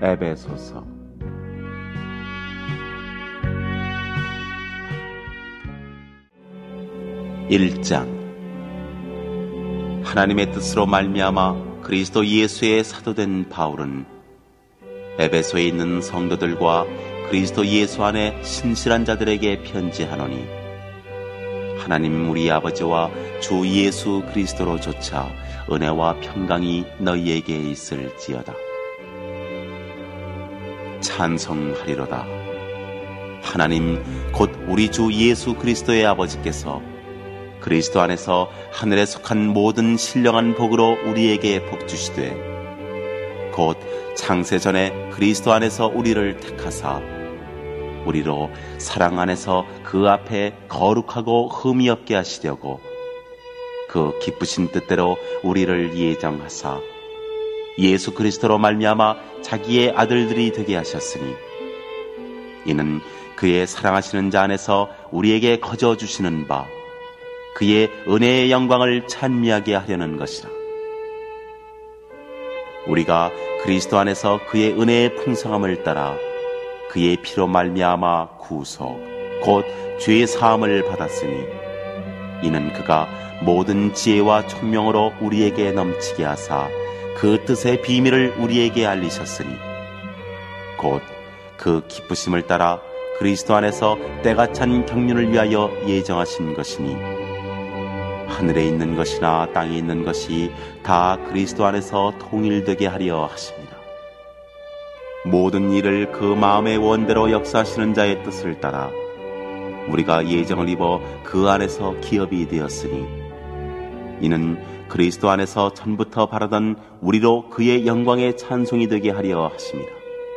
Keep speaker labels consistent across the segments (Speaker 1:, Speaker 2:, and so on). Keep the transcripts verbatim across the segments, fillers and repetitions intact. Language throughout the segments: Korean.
Speaker 1: 에베소서 일 장. 하나님의 뜻으로 말미암아 그리스도 예수의 사도된 바울은 에베소에 있는 성도들과 그리스도 예수 안에 신실한 자들에게 편지하노니, 하나님 우리 아버지와 주 예수 그리스도로 조차 은혜와 평강이 너희에게 있을지어다. 찬송하리로다. 하나님 곧 우리 주 예수 그리스도의 아버지께서 그리스도 안에서 하늘에 속한 모든 신령한 복으로 우리에게 복 주시되, 곧 창세전에 그리스도 안에서 우리를 택하사 우리로 사랑 안에서 그 앞에 거룩하고 흠이 없게 하시려고 그 기쁘신 뜻대로 우리를 예정하사 예수 그리스도로 말미암아 자기의 아들들이 되게 하셨으니, 이는 그의 사랑하시는 자 안에서 우리에게 거저 주시는 바 그의 은혜의 영광을 찬미하게 하려는 것이라. 우리가 그리스도 안에서 그의 은혜의 풍성함을 따라 그의 피로 말미암아 구속 곧 죄의 사함을 받았으니, 이는 그가 모든 지혜와 총명으로 우리에게 넘치게 하사 그 뜻의 비밀을 우리에게 알리셨으니, 곧 그 기쁘심을 따라 그리스도 안에서 때가 찬 경륜을 위하여 예정하신 것이니, 하늘에 있는 것이나 땅에 있는 것이 다 그리스도 안에서 통일되게 하려 하십니다. 모든 일을 그 마음의 원대로 역사하시는 자의 뜻을 따라 우리가 예정을 입어 그 안에서 기업이 되었으니, 이는 그리스도 안에서 전부터 바라던 우리로 그의 영광의 찬송이 되게 하려 하십니다.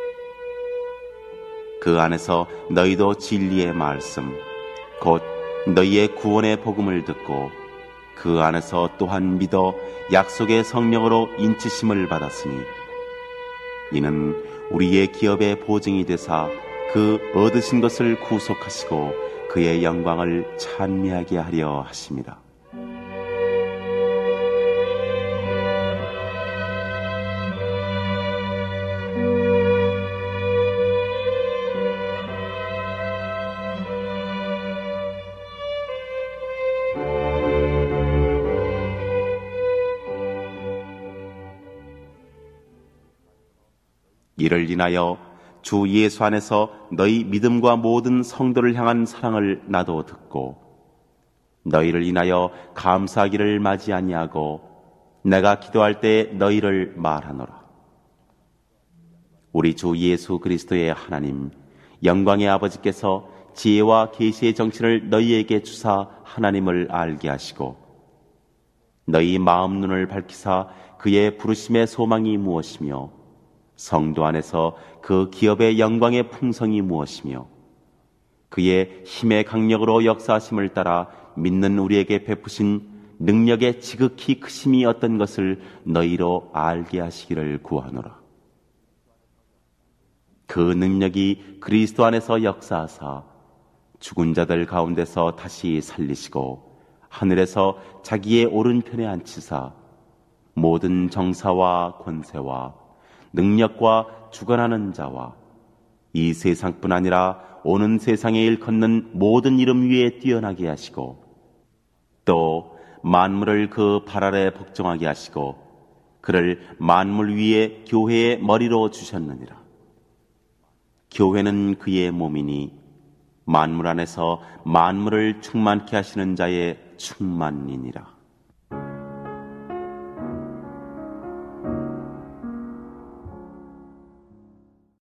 Speaker 1: 그 안에서 너희도 진리의 말씀 곧 너희의 구원의 복음을 듣고 그 안에서 또한 믿어 약속의 성령으로 인치심을 받았으니, 이는 우리의 기업의 보증이 되사 그 얻으신 것을 구속하시고 그의 영광을 찬미하게 하려 하십니다. 이를 인하여 주 예수 안에서 너희 믿음과 모든 성도를 향한 사랑을 나도 듣고 너희를 인하여 감사하기를 마지 아니하고 내가 기도할 때 너희를 말하노라. 우리 주 예수 그리스도의 하나님 영광의 아버지께서 지혜와 계시의 정신을 너희에게 주사 하나님을 알게 하시고 너희 마음 눈을 밝히사 그의 부르심의 소망이 무엇이며 성도 안에서 그 기업의 영광의 풍성이 무엇이며 그의 힘의 강력으로 역사하심을 따라 믿는 우리에게 베푸신 능력의 지극히 크심이 어떤 것을 너희로 알게 하시기를 구하노라. 그 능력이 그리스도 안에서 역사하사 죽은 자들 가운데서 다시 살리시고 하늘에서 자기의 오른편에 앉히사 모든 정사와 권세와 능력과 주관하는 자와 이 세상뿐 아니라 오는 세상에 일컫는 모든 이름 위에 뛰어나게 하시고 또 만물을 그 발 아래 복종하게 하시고 그를 만물 위에 교회의 머리로 주셨느니라. 교회는 그의 몸이니 만물 안에서 만물을 충만케 하시는 자의 충만이니라.